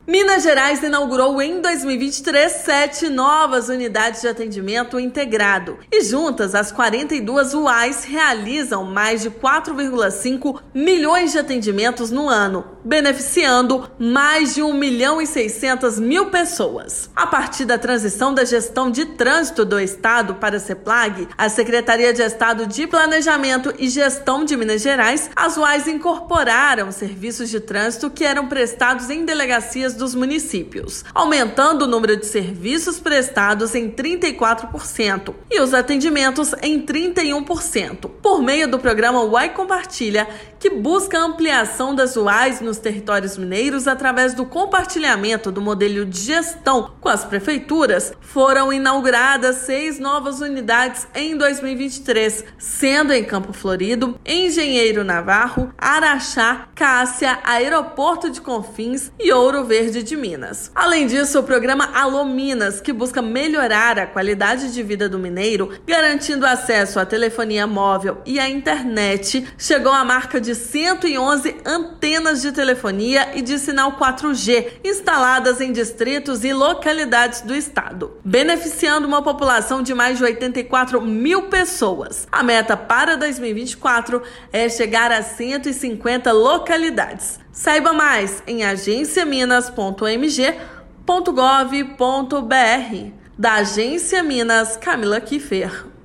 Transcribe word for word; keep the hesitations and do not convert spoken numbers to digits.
Minas Gerais inaugurou em dois mil e vinte e três sete novas unidades de atendimento integrado e juntas as quarenta e duas U A Is realizam mais de quatro vírgula cinco milhões de atendimentos no ano, beneficiando mais de um milhão e seiscentas mil pessoas. A partir da transição da gestão de trânsito do Estado para a CEPLAG, a Secretaria de Estado de Planejamento e Gestão de Minas Gerais, as U A Is incorporaram serviços de trânsito que eram prestados em delegacias dos municípios, aumentando o número de serviços prestados em trinta e quatro por cento e os atendimentos em trinta e um por cento, por meio do programa Uai Compartilha, que busca a ampliação das U A Is nos territórios mineiros através do compartilhamento do modelo de gestão com as prefeituras. Foram inauguradas seis novas unidades em dois mil e vinte e três, sendo em Campo Florido, Engenheiro Navarro, Araxá, Cássia, Aeroporto de Confins e Ouro Verde de Minas. Além disso, o programa Alô Minas, que busca melhorar a qualidade de vida do mineiro, garantindo acesso à telefonia móvel e à internet, chegou à marca de cento e onze antenas de telefonia e de sinal quatro G instaladas em distritos e localidades do estado, beneficiando uma população de mais de oitenta e quatro mil pessoas. A meta para dois mil e vinte e quatro é chegar a cento e cinquenta localidades. Saiba mais em agência minas ponto m g ponto gov ponto b r. Da Agência Minas, Camila Kiffer.